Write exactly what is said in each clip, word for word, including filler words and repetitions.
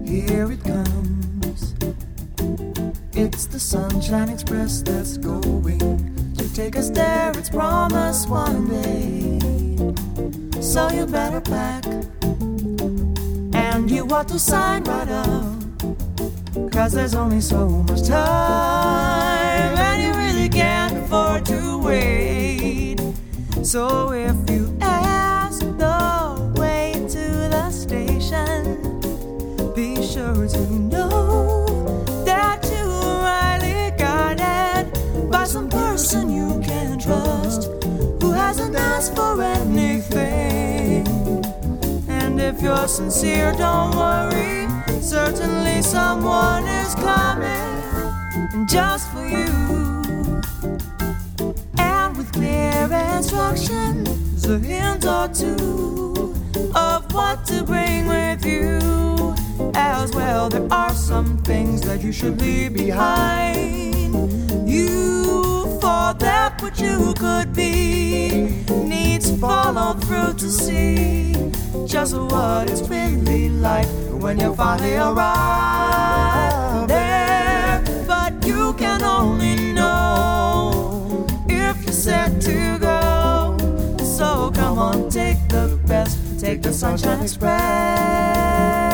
Here it comes. It's the Sunshine Express that's going to take us there. It's promised one day. So you better pack, and you ought to sign right up, 'cause there's only so much time, and you really can't afford to wait. So if you ask the way to the station, be sure to know that you're rightly guided by some person you can trust, who hasn't asked for anything. And if you're sincere, don't worry, certainly someone is coming just for you. And with clear instructions, a hint or two of what to bring with you. As well, there are some things that you should leave behind. You, for that which you could be, needs to follow through to see just what it's really like when you finally arrive there. But you can only know if you're set to go. So come on, take the best, take the Sunshine Express.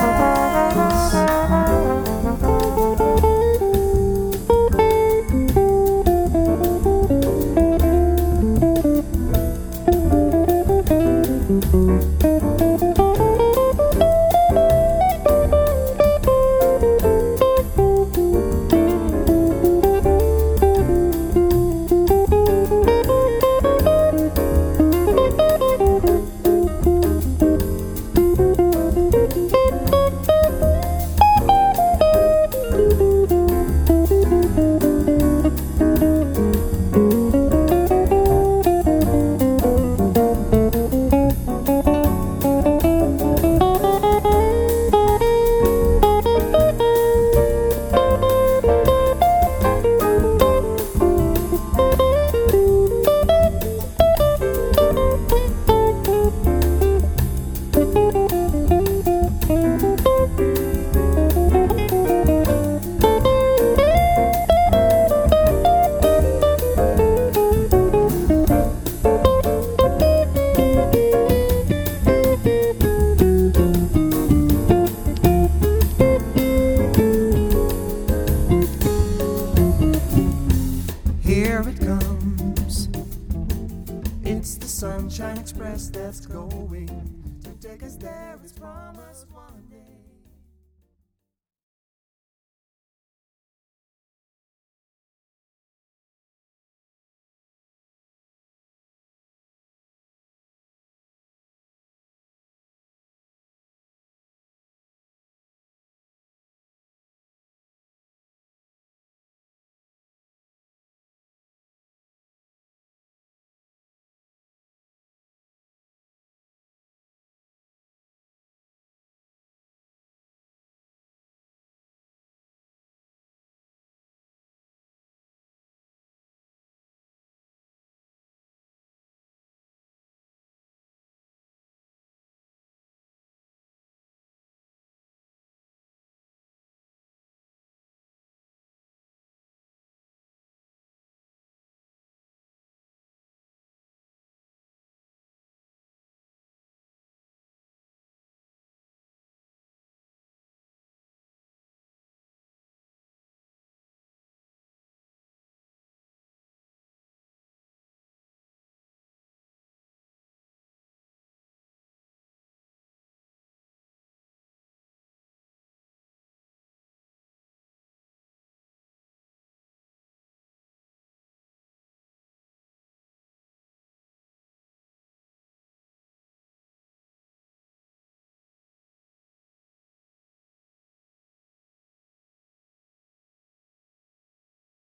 Here it comes. It's the Sunshine Express that's going to take us there. It's promised one day.